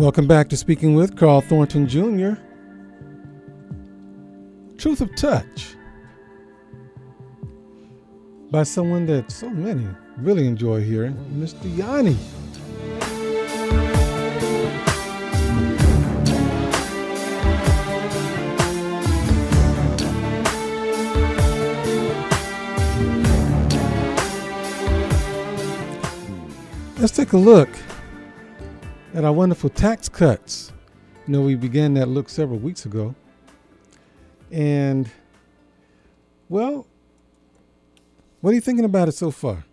Welcome back to Speaking with Carl Thornton Jr. Truth of Touch by someone that so many really enjoy hearing, Mr. Yanni. Let's take a look at our wonderful tax cuts. You know, we began that look several weeks ago. And, well, what are you thinking about it so far?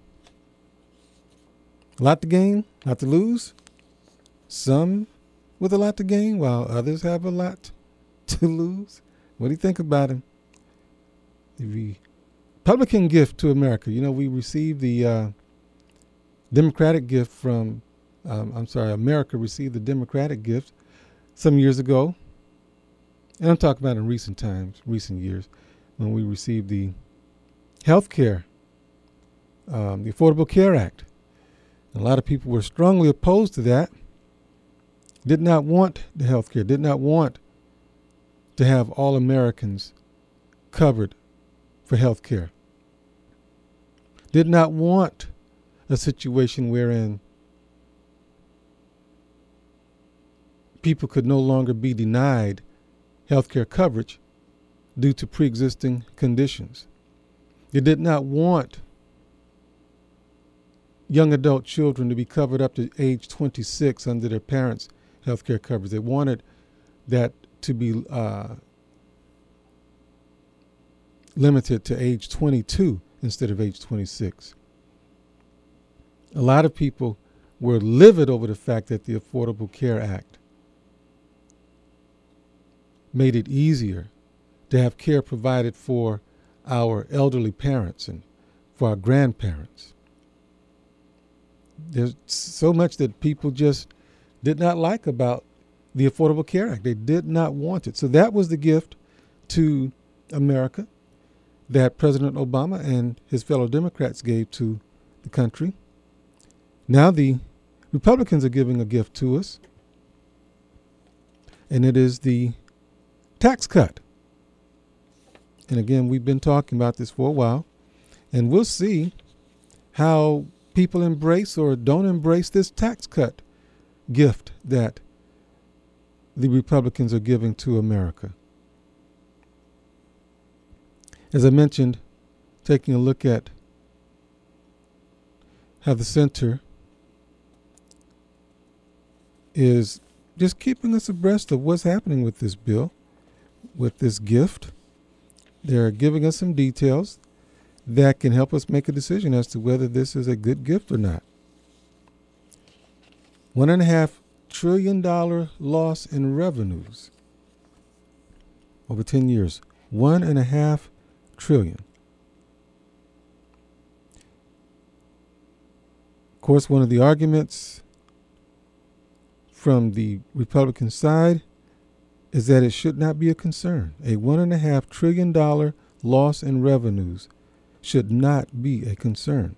A lot to gain, a lot to lose? Some with a lot to gain, while others have a lot to lose? What do you think about him? The Republican gift to America. You know, we received the Democratic gift from America received the Democratic gift some years ago. And I'm talking about in recent years, when we received the health care, the Affordable Care Act. A lot of people were strongly opposed to that, did not want the health care, did not want to have all Americans covered for health care, did not want a situation wherein people could no longer be denied health care coverage due to pre-existing conditions. They did not want young adult children to be covered up to age 26 under their parents' health care coverage. They wanted that to be limited to age 22 instead of age 26. A lot of people were livid over the fact that the Affordable Care Act made it easier to have care provided for our elderly parents and for our grandparents. There's so much that people just did not like about the Affordable Care Act. They did not want it. So that was the gift to America that President Obama and his fellow Democrats gave to the country. Now the Republicans are giving a gift to us, and it is the tax cut. And again, we've been talking about this for a while, and we'll see how people embrace or don't embrace this tax cut gift that the Republicans are giving to America. As I mentioned, taking a look at how the center is just keeping us abreast of what's happening with this bill, with this gift. They're giving us some details that can help us make a decision as to whether this is a good gift or not. $1.5 trillion loss in revenues over 10 years. $1.5 trillion. Of course, one of the arguments from the Republican side is that it should not be a concern. A $1.5 trillion loss in revenues should not be a concern.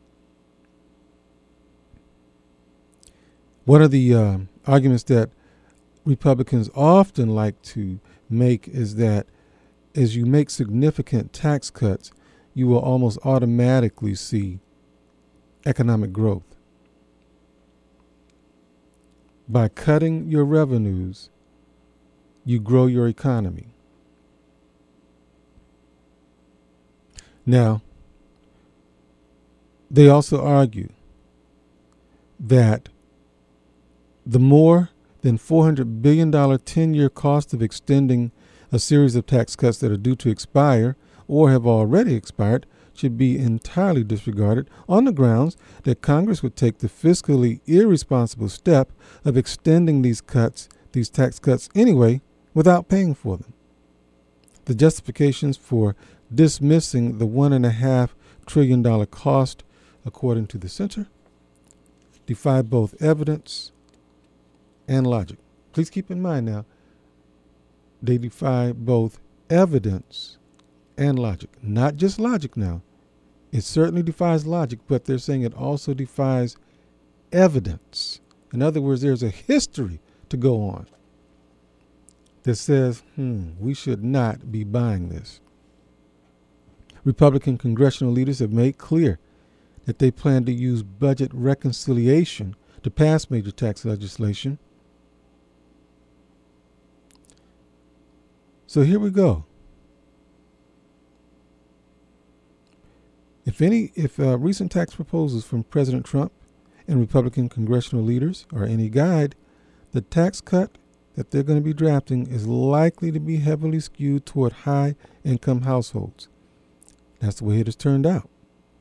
One of the arguments that Republicans often like to make is that as you make significant tax cuts, you will almost automatically see economic growth. By cutting your revenues, you grow your economy. Now, they also argue that the more than $400 billion 10-year cost of extending a series of tax cuts that are due to expire or have already expired should be entirely disregarded on the grounds that Congress would take the fiscally irresponsible step of extending these tax cuts anyway, without paying for them. The justifications for dismissing the $1.5 trillion cost, according to the center, defy both evidence and logic. Please keep in mind now, they defy both evidence and logic. Not just logic now. It certainly defies logic, but they're saying it also defies evidence. In other words, there's a history to go on that says, we should not be buying this. Republican congressional leaders have made clear that they plan to use budget reconciliation to pass major tax legislation. So here we go. If recent tax proposals from President Trump and Republican congressional leaders are any guide, the tax cut that they're going to be drafting is likely to be heavily skewed toward high-income households. That's the way it has turned out.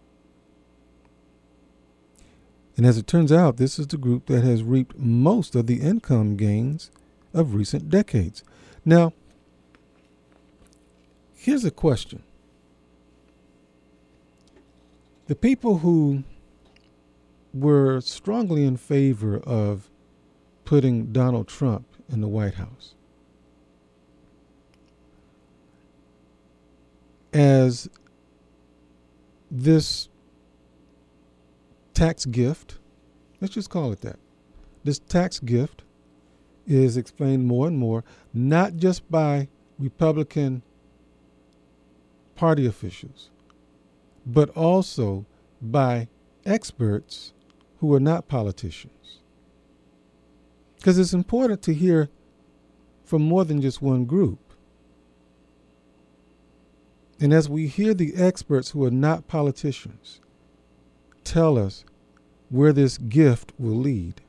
And as it turns out, this is the group that has reaped most of the income gains of recent decades. Now, here's a question. The people who were strongly in favor of putting Donald Trump in the White House as this tax gift, let's just call it that. This tax gift is explained more and more, not just by Republican Party officials, but also by experts who are not politicians. Because it's important to hear from more than just one group. And as we hear the experts who are not politicians tell us where this gift will lead,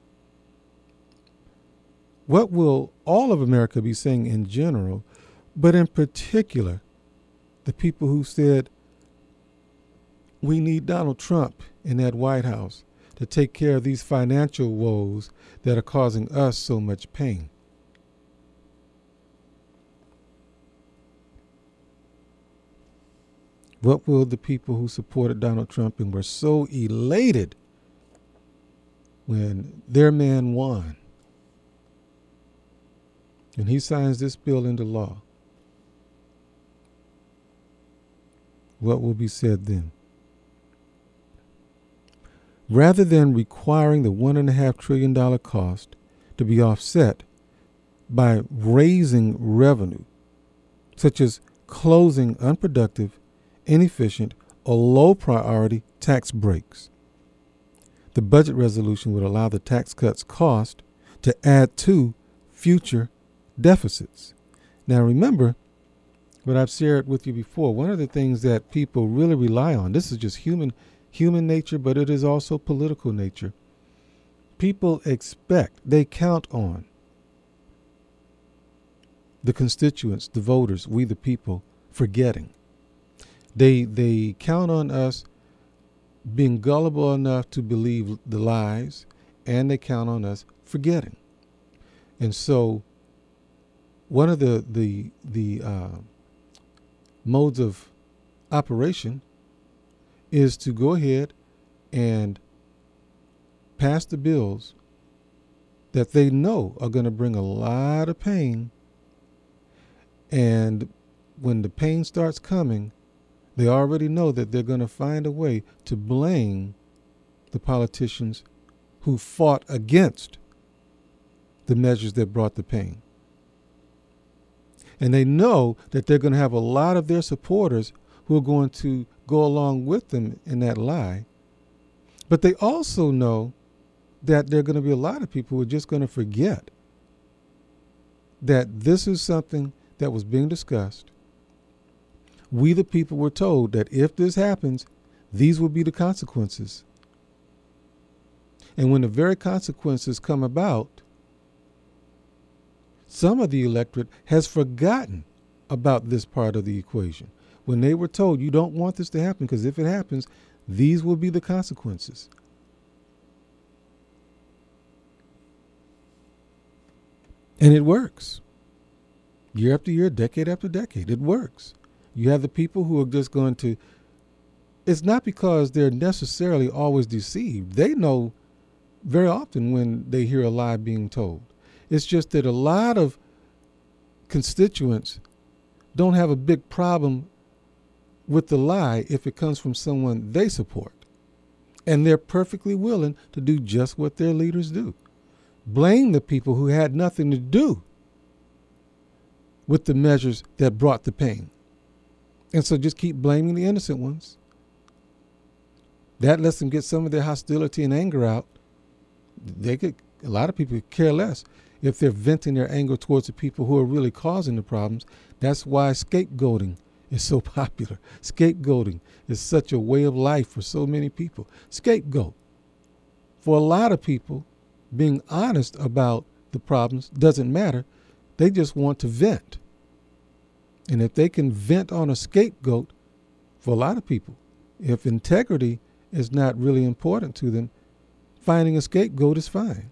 what will all of America be saying in general, but in particular, the people who said, we need Donald Trump in that White House to take care of these financial woes that are causing us so much pain. What will the people who supported Donald Trump and were so elated when their man won and he signs this bill into law, what will be said then? Rather than requiring the $1.5 trillion cost to be offset by raising revenue, such as closing unproductive, inefficient, or low-priority tax breaks, the budget resolution would allow the tax cuts cost to add to future deficits. Now remember what I've shared with you before. One of the things that people really rely on, this is just human nature, but it is also political nature. People expect, they count on the constituents, the voters, we the people, forgetting. They count on us being gullible enough to believe the lies, and they count on us forgetting. And so one of the modes of operation is to go ahead and pass the bills that they know are going to bring a lot of pain. And when the pain starts coming, they already know that they're going to find a way to blame the politicians who fought against the measures that brought the pain. And they know that they're going to have a lot of their supporters who are going to go along with them in that lie. But they also know that there are going to be a lot of people who are just going to forget that this is something that was being discussed. We, the people, were told that if this happens, these will be the consequences. And when the very consequences come about, some of the electorate has forgotten about this part of the equation. When they were told, you don't want this to happen because if it happens, these will be the consequences. And it works. Year after year, decade after decade, it works. You have the people who are just going to, it's not because they're necessarily always deceived. They know very often when they hear a lie being told. It's just that a lot of constituents don't have a big problem with the lie if it comes from someone they support. And they're perfectly willing to do just what their leaders do. blame the people who had nothing to do with the measures that brought the pain. And so just keep blaming the innocent ones. That lets them get some of their hostility and anger out. A lot of people could care less if they're venting their anger towards the people who are really causing the problems. That's why scapegoating is so popular. Scapegoating is such a way of life for so many people. Scapegoat. For a lot of people, being honest about the problems doesn't matter. They just want to vent. And if they can vent on a scapegoat, for a lot of people, if integrity is not really important to them, finding a scapegoat is fine.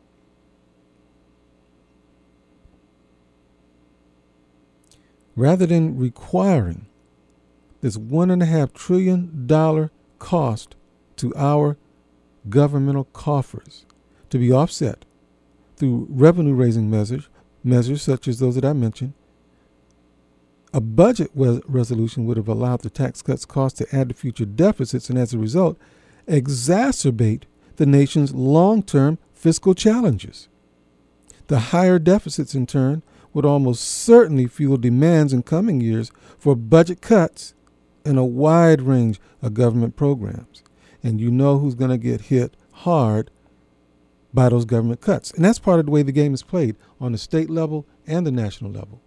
Rather than requiring this $1.5 trillion cost to our governmental coffers to be offset through revenue-raising measures such as those that I mentioned, a budget resolution would have allowed the tax cuts cost to add to future deficits and, as a result, exacerbate the nation's long-term fiscal challenges. The higher deficits, in turn, would almost certainly fuel demands in coming years for budget cuts in a wide range of government programs. And you know who's going to get hit hard by those government cuts. And that's part of the way the game is played on the state level and the national level.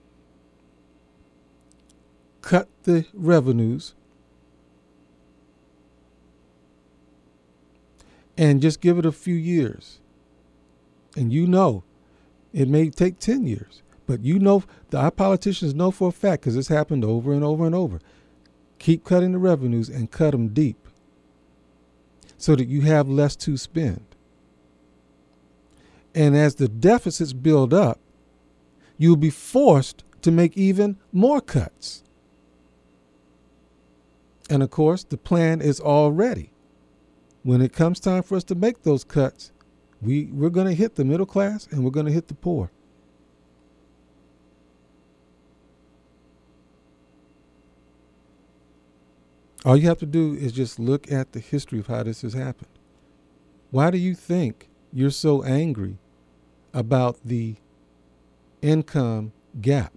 Cut the revenues and just give it a few years. And you know, it may take 10 years, but you know, our politicians know for a fact, because it's happened over and over and over. Keep cutting the revenues and cut them deep so that you have less to spend. And as the deficits build up, you'll be forced to make even more cuts. And of course, the plan is all ready. When it comes time for us to make those cuts, we're going to hit the middle class and we're going to hit the poor. All you have to do is just look at the history of how this has happened. Why do you think you're so angry about the income gap?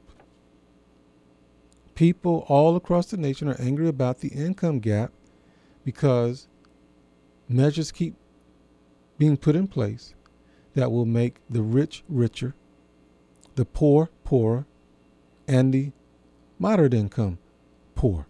People all across the nation are angry about the income gap because measures keep being put in place that will make the rich richer, the poor poorer, and the moderate income poor.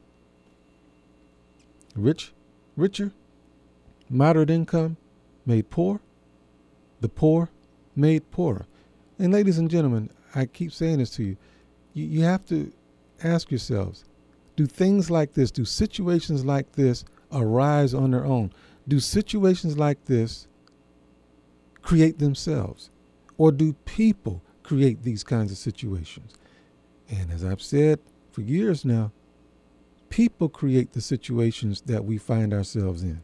Rich richer, moderate income made poor, the poor made poorer. And ladies and gentlemen, I keep saying this to you. You have to ask yourselves, do things like this, do situations like this arise on their own? Do situations like this create themselves? Or do people create these kinds of situations? And as I've said for years now, people create the situations that we find ourselves in.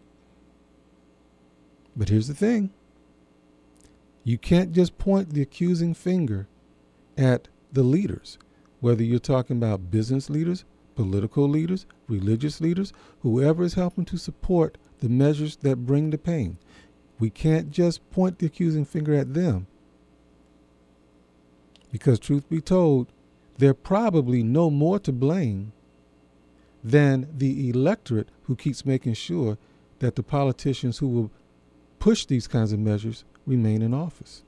But here's the thing. You can't just point the accusing finger at the leaders, whether you're talking about business leaders, political leaders, religious leaders, whoever is helping to support the measures that bring the pain. We can't just point the accusing finger at them, because truth be told, they're probably no more to blame than the electorate who keeps making sure that the politicians who will push these kinds of measures remain in office,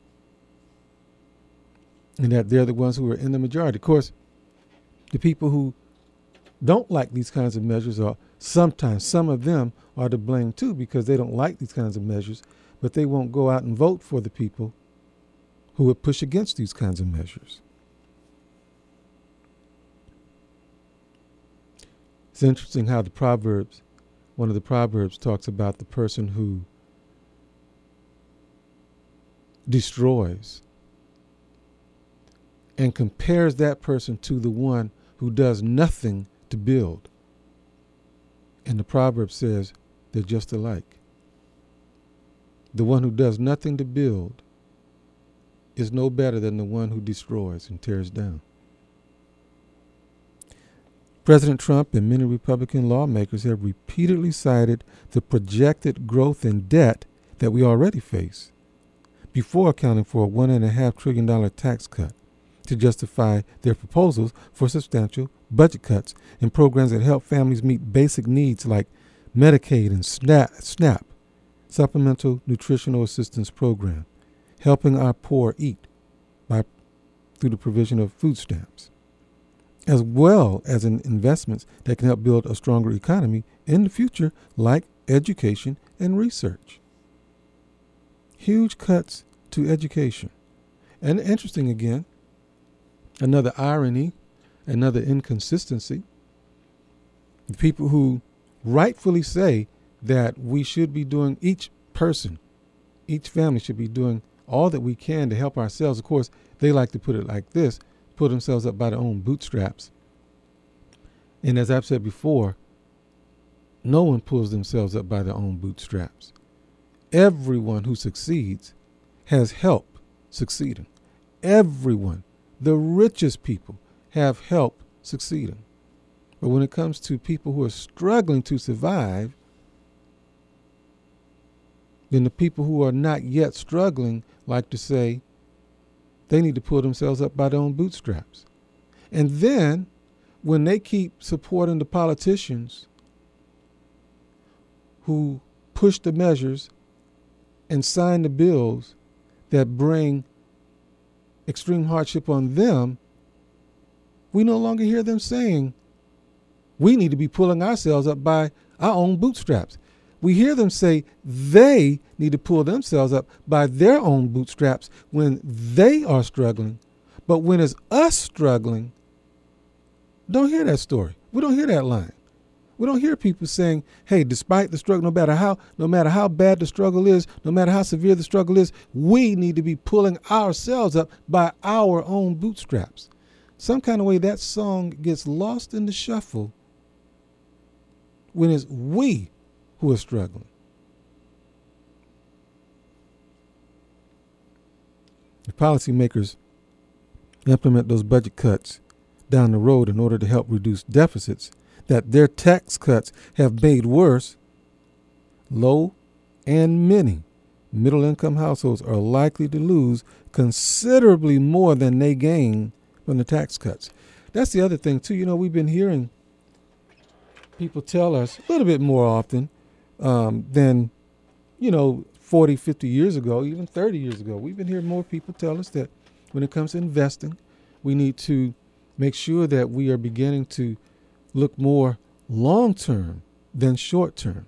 and that they're the ones who are in the majority. Of course, the people who don't like these kinds of measures are sometimes, some of them are to blame too, because they don't like these kinds of measures, but they won't go out and vote for the people who would push against these kinds of measures. It's interesting how one of the Proverbs talks about the person who destroys and compares that person to the one who does nothing to build. And the proverb says they're just alike. The one who does nothing to build is no better than the one who destroys and tears down. President Trump and many Republican lawmakers have repeatedly cited the projected growth in debt that we already face, before accounting for a $1.5 trillion tax cut to justify their proposals for substantial budget cuts in programs that help families meet basic needs like Medicaid and SNAP, Supplemental Nutritional Assistance Program, helping our poor eat through the provision of food stamps, as well as in investments that can help build a stronger economy in the future, like education and research. Huge cuts to education. And interesting again, another irony, another inconsistency. The people who rightfully say that we should be doing, each person, each family should be doing all that we can to help ourselves. Of course, they like to put it like this, pull themselves up by their own bootstraps. And as I've said before, no one pulls themselves up by their own bootstraps. Everyone who succeeds has help succeeding. Everyone, the richest people, have help succeeding. But when it comes to people who are struggling to survive, then the people who are not yet struggling like to say they need to pull themselves up by their own bootstraps. And then when they keep supporting the politicians who push the measures and sign the bills that bring extreme hardship on them, we no longer hear them saying we need to be pulling ourselves up by our own bootstraps. We hear them say they need to pull themselves up by their own bootstraps when they are struggling. But when it's us struggling, don't hear that story. We don't hear that line. We don't hear people saying, hey, despite the struggle, no matter how bad the struggle is, no matter how severe the struggle is, we need to be pulling ourselves up by our own bootstraps. Some kind of way that song gets lost in the shuffle when it's we who are struggling. If policymakers implement those budget cuts down the road in order to help reduce deficits that their tax cuts have made worse, low and many middle-income households are likely to lose considerably more than they gain from the tax cuts. That's the other thing, too. You know, we've been hearing people tell us a little bit more often than, 40, 50 years ago, even 30 years ago. We've been hearing more people tell us that when it comes to investing, we need to make sure that we are beginning to look more long-term than short-term.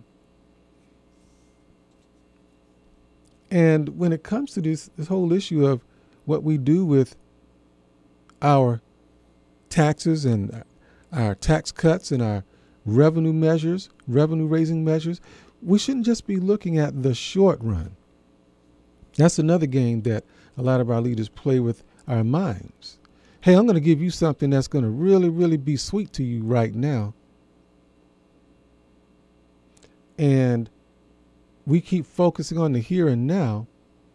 And when it comes to this whole issue of what we do with our taxes and our tax cuts and our revenue measures, revenue-raising measures, we shouldn't just be looking at the short run. That's another game that a lot of our leaders play with our minds. Hey, I'm going to give you something that's going to really, really be sweet to you right now. And we keep focusing on the here and now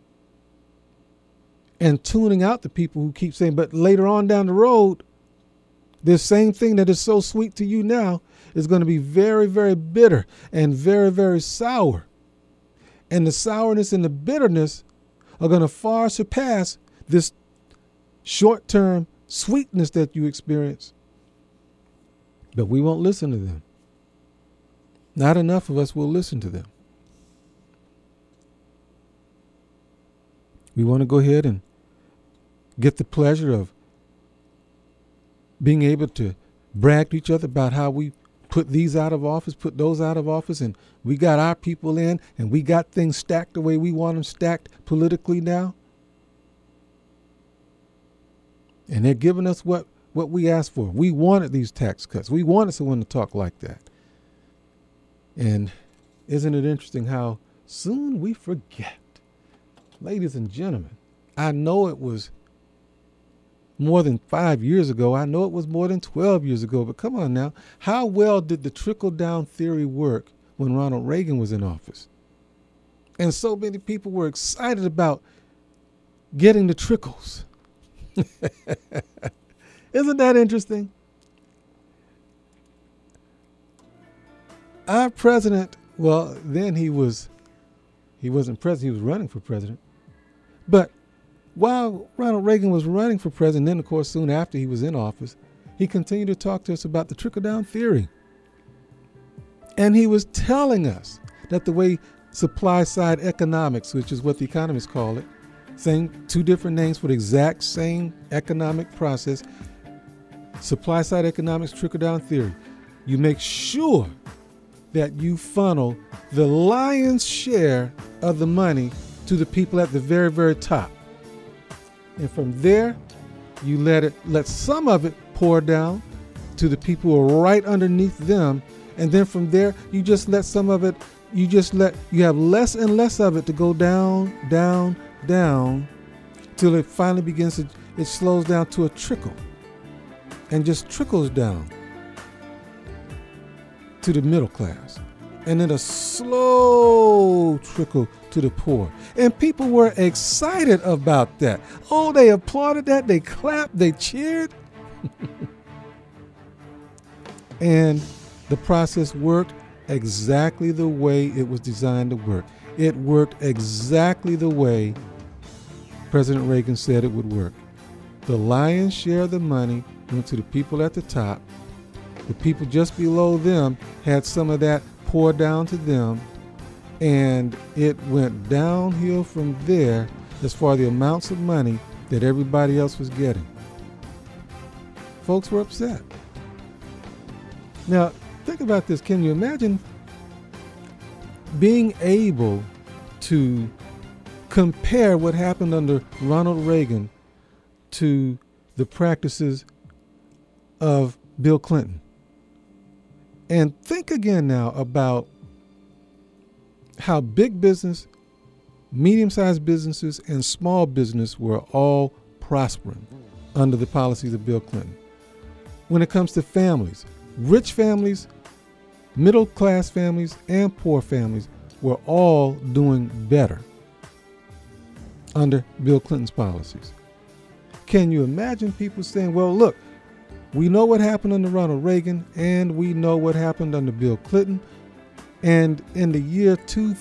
and tuning out the people who keep saying, but later on down the road, this same thing that is so sweet to you now is going to be very, very bitter and very, very sour. And the sourness and the bitterness are going to far surpass this short-term sweetness that you experience. But we won't listen to them. Not enough of us will listen to them. We want to go ahead and get the pleasure of being able to brag to each other about how we put these out of office, put those out of office, and we got our people in, and we got things stacked the way we want them stacked politically now. And they're giving us what we asked for. We wanted these tax cuts. We wanted someone to talk like that. And isn't it interesting how soon we forget? Ladies and gentlemen, I know it was more than 5 years ago. I know it was more than 12 years ago. But come on now. How well did the trickle-down theory work when Ronald Reagan was in office? And so many people were excited about getting the trickles. Isn't that interesting? Our president, well, then he wasn't president, he was running for president. But while Ronald Reagan was running for president, then of course soon after he was in office, he continued to talk to us about the trickle-down theory. And he was telling us that the way supply-side economics, which is what the economists call it, same two different names for the exact same economic process, supply-side economics, trickle-down theory. You make sure that you funnel the lion's share of the money to the people at the very, very top. And from there, you let some of it pour down to the people who are right underneath them. And then from there, you just let some of it, you have less and less of it to go down, down, down, till it finally it slows down to a trickle and just trickles down to the middle class. And then a slow trickle to the poor. And people were excited about that. Oh, they applauded that. They clapped. They cheered. And the process worked exactly the way it was designed to work. It worked exactly the way President Reagan said it would work. The lion's share of the money went to the people at the top. The people just below them had some of that pour down to them, and it went downhill from there as far as the amounts of money that everybody else was getting. Folks were upset. Now, think about this. Can you imagine being able to compare what happened under Ronald Reagan to the practices of Bill Clinton? And think again now about how big business, medium-sized businesses, and small business were all prospering under the policies of Bill Clinton. When it comes to families, rich families, middle-class families, and poor families were all doing better under Bill Clinton's policies. Can you imagine people saying, well, look, we know what happened under Ronald Reagan, and we know what happened under Bill Clinton. And in the year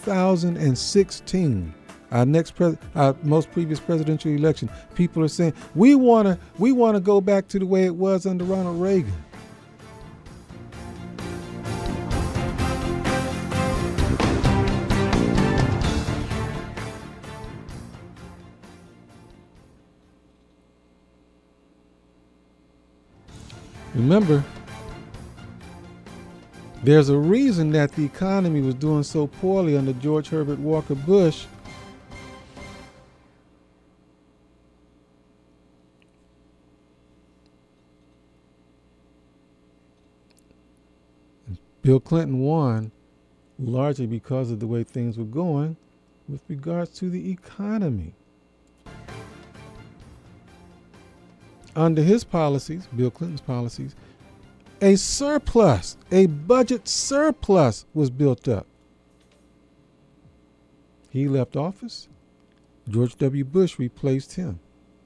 2016, our most previous presidential election, people are saying, we want to go back to the way it was under Ronald Reagan. Remember, there's a reason that the economy was doing so poorly under George Herbert Walker Bush. Bill Clinton won largely because of the way things were going with regards to the economy. Under his policies, Bill Clinton's policies, a surplus, a budget surplus was built up. He left office. George W. Bush replaced him.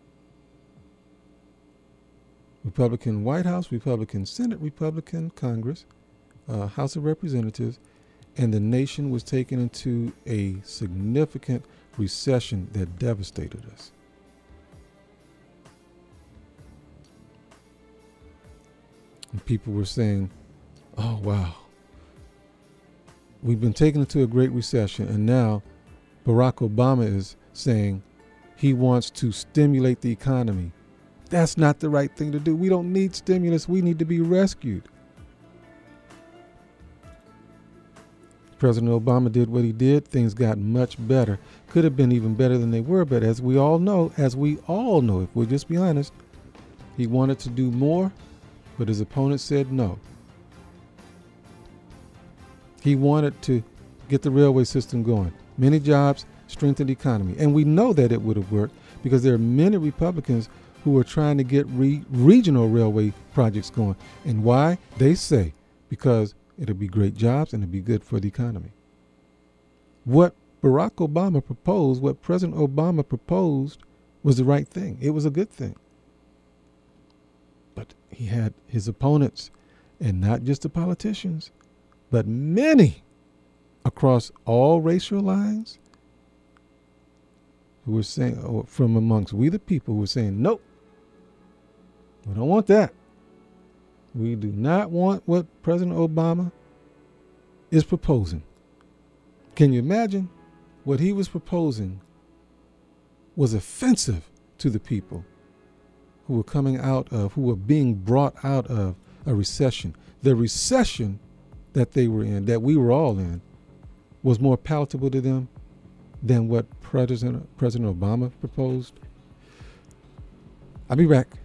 Republican White House, Republican Senate, Republican Congress, House of Representatives, and the nation was taken into a significant recession that devastated us. And people were saying, oh, wow, we've been taken into a great recession, and now Barack Obama is saying he wants to stimulate the economy. That's not the right thing to do. We don't need stimulus. We need to be rescued. President Obama did what he did. Things got much better. Could have been even better than they were, but as we all know, if we'll just be honest, he wanted to do more, but his opponents said no. He wanted to get the railway system going. Many jobs, strengthen the economy. And we know that it would have worked because there are many Republicans who are trying to get regional railway projects going. And why? They say because it'll be great jobs and it'll be good for the economy. What Barack Obama proposed, what President Obama proposed, was the right thing. It was a good thing. But he had his opponents, and not just the politicians, but many across all racial lines who were saying, or from amongst we the people who were saying, nope, we don't want that. We do not want what President Obama is proposing. Can you imagine? What he was proposing was offensive to the people who were coming out of, who were being brought out of a recession. The recession that they were in, that we were all in, was more palatable to them than what President Obama proposed. I'll be back.